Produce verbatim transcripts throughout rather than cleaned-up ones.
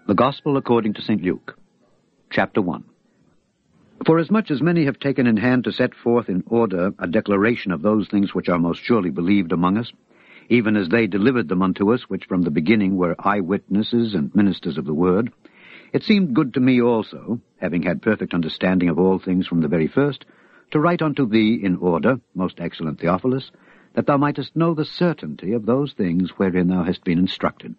The Gospel according to Saint Luke, chapter one. Forasmuch as many have taken in hand to set forth in order a declaration of those things which are most surely believed among us, even as they delivered them unto us, which from the beginning were eyewitnesses and ministers of the word, it seemed good to me also, having had perfect understanding of all things from the very first, to write unto thee in order, most excellent Theophilus, that thou mightest know the certainty of those things wherein thou hast been instructed.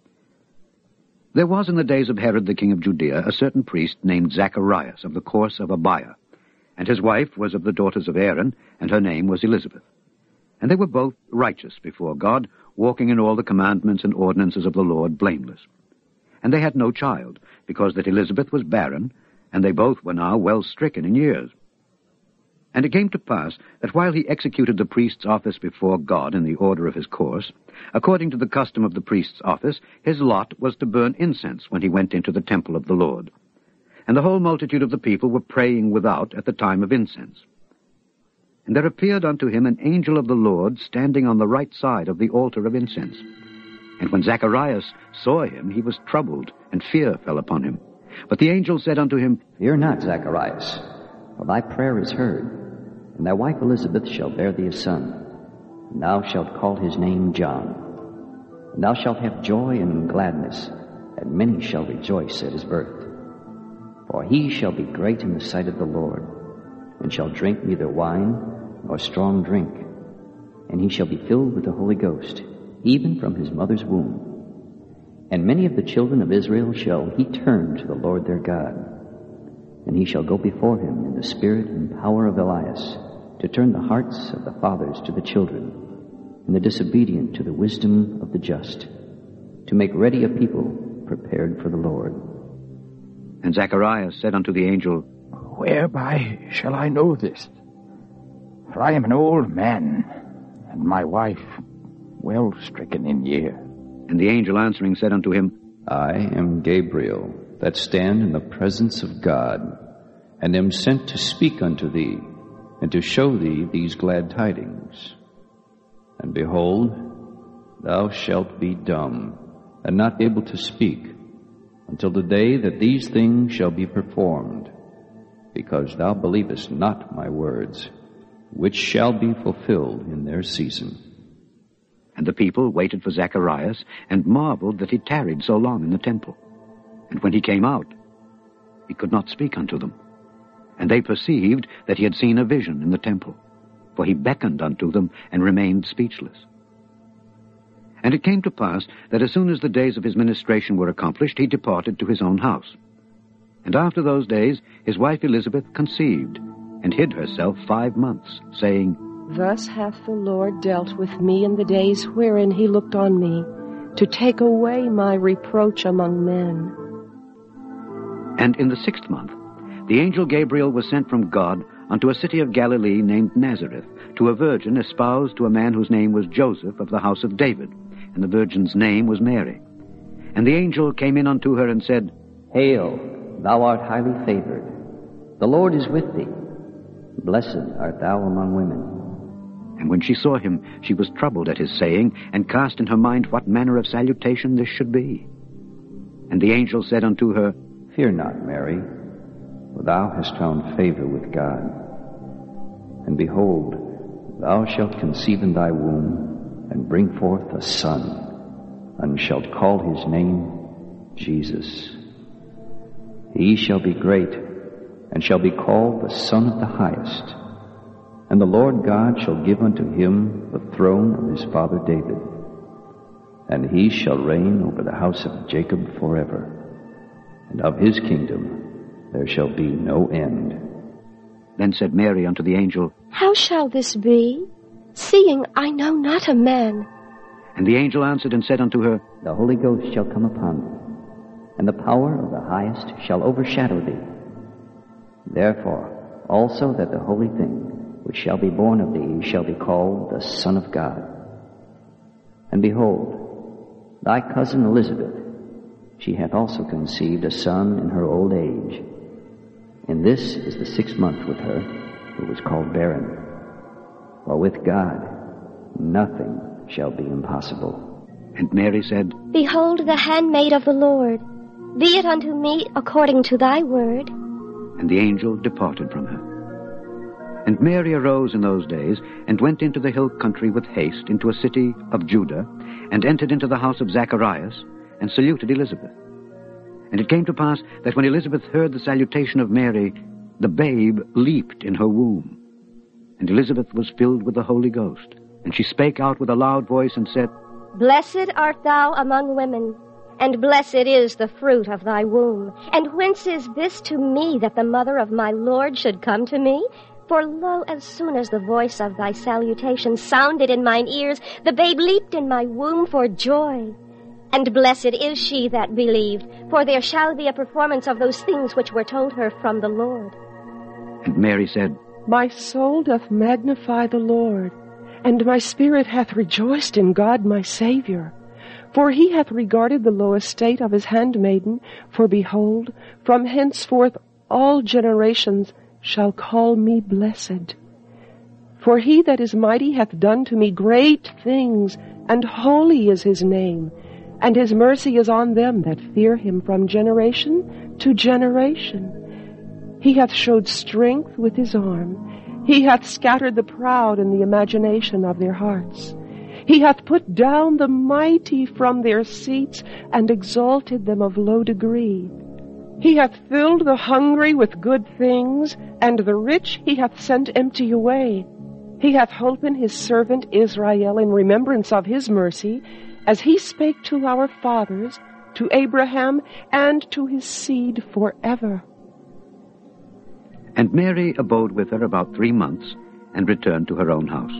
There was in the days of Herod the king of Judea a certain priest named Zacharias of the course of Abiah, and his wife was of the daughters of Aaron, and her name was Elizabeth. And they were both righteous before God, walking in all the commandments and ordinances of the Lord blameless. And they had no child, because that Elizabeth was barren, and they both were now well stricken in years. And it came to pass that while he executed the priest's office before God in the order of his course, according to the custom of the priest's office, his lot was to burn incense when he went into the temple of the Lord. And the whole multitude of the people were praying without at the time of incense. And there appeared unto him an angel of the Lord standing on the right side of the altar of incense. And when Zacharias saw him, he was troubled, and fear fell upon him. But the angel said unto him, Fear not, Zacharias, for thy prayer is heard, and thy wife Elizabeth shall bear thee a son, and thou shalt call his name John. And thou shalt have joy and gladness, and many shall rejoice at his birth. For he shall be great in the sight of the Lord, and shall drink neither wine nor strong drink, and he shall be filled with the Holy Ghost, even from his mother's womb. And many of the children of Israel shall he turn to the Lord their God, and he shall go before him in the spirit and power of Elias, to turn the hearts of the fathers to the children, and the disobedient to the wisdom of the just, to make ready a people prepared for the Lord. And Zacharias said unto the angel, Whereby shall I know this? For I am an old man, and my wife well stricken in years. And the angel answering said unto him, I am Gabriel, that stand in the presence of God, and am sent to speak unto thee, and to show thee these glad tidings. And behold, thou shalt be dumb, and not able to speak, until the day that these things shall be performed, because thou believest not my words, which shall be fulfilled in their season. And the people waited for Zacharias, and marveled that he tarried so long in the temple. And when he came out, he could not speak unto them. And they perceived that he had seen a vision in the temple, for he beckoned unto them, and remained speechless. And it came to pass that as soon as the days of his ministration were accomplished, he departed to his own house. And after those days his wife Elizabeth conceived, and hid herself five months, saying, Thus hath the Lord dealt with me in the days wherein he looked on me, to take away my reproach among men. And in the sixth month the angel Gabriel was sent from God unto a city of Galilee named Nazareth, to a virgin espoused to a man whose name was Joseph, of the house of David, and the virgin's name was Mary. And the angel came in unto her and said, Hail, thou art highly favored. The Lord is with thee. Blessed art thou among women. And when she saw him, she was troubled at his saying, and cast in her mind what manner of salutation this should be. And the angel said unto her, Fear not, Mary, for thou hast found favor with God. And behold, thou shalt conceive in thy womb, and bring forth a son, and shalt call his name Jesus. He shall be great, and shall be called the Son of the Highest. And the Lord God shall give unto him the throne of his father David. And he shall reign over the house of Jacob forever. And of his kingdom there shall be no end. Then said Mary unto the angel, How shall this be, seeing I know not a man? And the angel answered and said unto her, The Holy Ghost shall come upon thee, and the power of the Highest shall overshadow thee. Therefore also that the holy thing which shall be born of thee shall be called the Son of God. And behold, thy cousin Elizabeth, she hath also conceived a son in her old age. And this is the sixth month with her, who was called barren. For with God nothing shall be impossible. And Mary said, Behold the handmaid of the Lord. Be it unto me according to thy word. And the angel departed from her. And Mary arose in those days, and went into the hill country with haste into a city of Judah, and entered into the house of Zacharias, and saluted Elizabeth. And it came to pass that when Elizabeth heard the salutation of Mary, the babe leaped in her womb. And Elizabeth was filled with the Holy Ghost. And she spake out with a loud voice, and said, Blessed art thou among women, and blessed is the fruit of thy womb. And whence is this to me, that the mother of my Lord should come to me? For lo, as soon as the voice of thy salutation sounded in mine ears, the babe leaped in my womb for joy. And blessed is she that believed, for there shall be a performance of those things which were told her from the Lord. And Mary said, My soul doth magnify the Lord, and my spirit hath rejoiced in God my Savior. For he hath regarded the low estate of his handmaiden, for behold, from henceforth all generations shall call me blessed. For he that is mighty hath done to me great things, and holy is his name, and his mercy is on them that fear him from generation to generation. He hath showed strength with his arm. He hath scattered the proud in the imagination of their hearts. He hath put down the mighty from their seats, and exalted them of low degree. He hath filled the hungry with good things, and the rich he hath sent empty away. He hath holpen his servant Israel in remembrance of his mercy, as he spake to our fathers, to Abraham, and to his seed forever. And Mary abode with her about three months, and returned to her own house.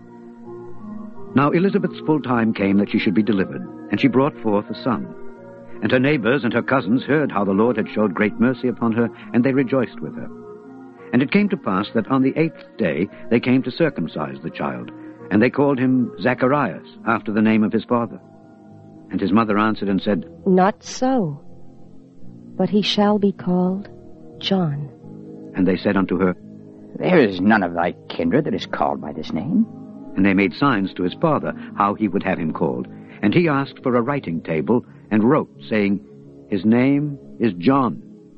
Now Elizabeth's full time came that she should be delivered, and she brought forth a son. And her neighbors and her cousins heard how the Lord had showed great mercy upon her, and they rejoiced with her. And it came to pass that on the eighth day they came to circumcise the child, and they called him Zacharias, after the name of his father. And his mother answered and said, Not so, but he shall be called John. And they said unto her, There is none of thy kindred that is called by this name. And they made signs to his father how he would have him called. And he asked for a writing table, and wrote, saying, His name is John.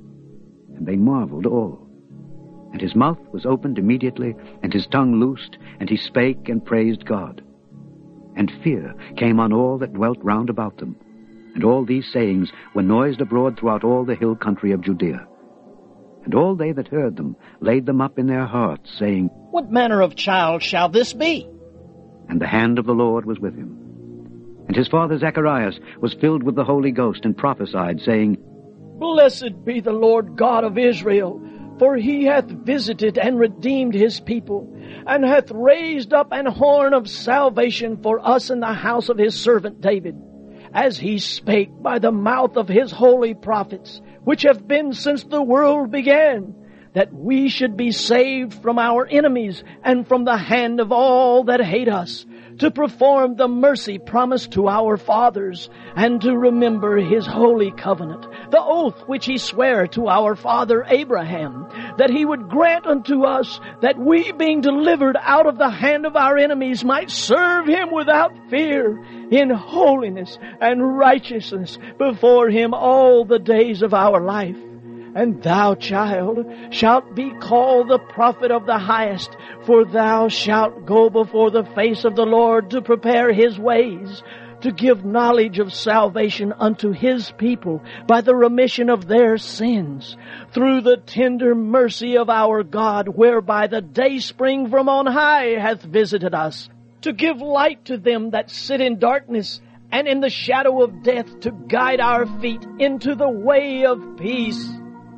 And they marveled all. And his mouth was opened immediately, and his tongue loosed, and he spake and praised God. And fear came on all that dwelt round about them. And all these sayings were noised abroad throughout all the hill country of Judea. And all they that heard them laid them up in their hearts, saying, What manner of child shall this be? And the hand of the Lord was with him. And his father Zacharias was filled with the Holy Ghost, and prophesied, saying, Blessed be the Lord God of Israel, for he hath visited and redeemed his people, and hath raised up an horn of salvation for us in the house of his servant David, as he spake by the mouth of his holy prophets, which have been since the world began, that we should be saved from our enemies and from the hand of all that hate us, to perform the mercy promised to our fathers, and to remember his holy covenant, the oath which he sware to our father Abraham, that he would grant unto us that we, being delivered out of the hand of our enemies, might serve him without fear, in holiness and righteousness before him all the days of our life. And thou, child, shalt be called the prophet of the highest, for thou shalt go before the face of the Lord to prepare his ways, to give knowledge of salvation unto his people by the remission of their sins, through the tender mercy of our God, whereby the dayspring from on high hath visited us, to give light to them that sit in darkness, and in the shadow of death, to guide our feet into the way of peace.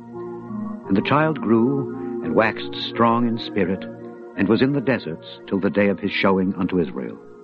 And the child grew, and waxed strong in spirit, and was in the deserts till the day of his showing unto Israel.